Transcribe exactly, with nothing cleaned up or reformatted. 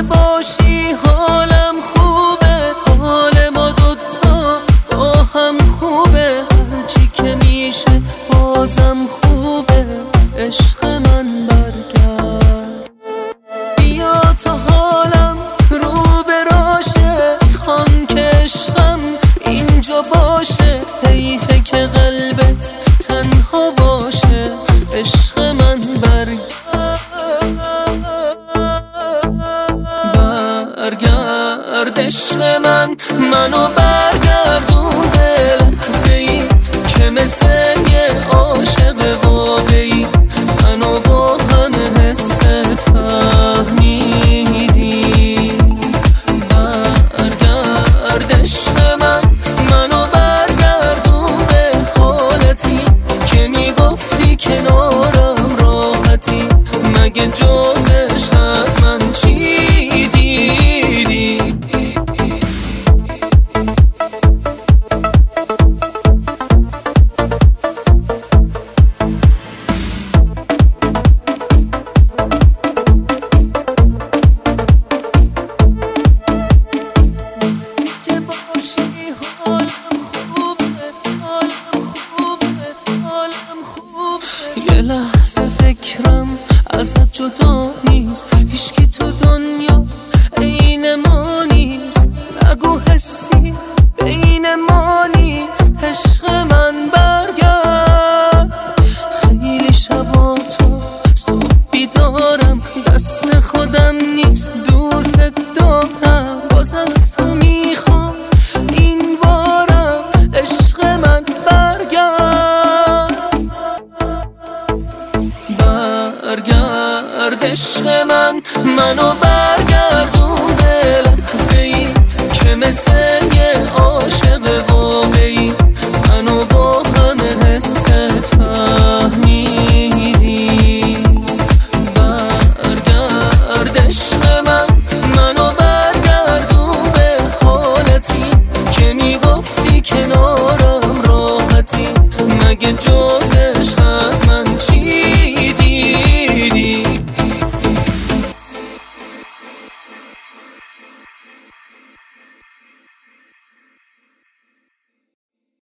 باشی حالم خوبه، حال ما دوتا با هم خوبه، هرچی که میشه بازم خوبه. عشق من برگرد، بیا تا حالم رو براشه، میخوام که عشقم اینجا باشه، حیفه که قلبت تنها باشه. عشق من برگرد، برگرد عشق من، منو برگردون به لحظه‌ای که مثل یه عاشق واقعی منو با همه حست فهمیدی. برگرد عشق من، منو برگردون به حالتی که میگفتی کنارم راحتی، مگه جزش از من چی دیدی؟ یه لحظه فکرم ازت جدا نیست، هیچکی تو دنیا عین ما نیست، نگو حسی بین ما نیست. عشق من برگرد، خیلی شبا تو صبح بیدارم، دست خودم نیست دوست دارم، باز از تو میخوام این بارم. عشق من برگرد، برگرد عشق من، منو برگردون به لحظه‌ای که مثل یه عاشق واقعی منو با همه حست فهمیدی. برگرد عشق من، منو برگردون به حالتی که میگفتی کنارم راحتی، مگه جزش از من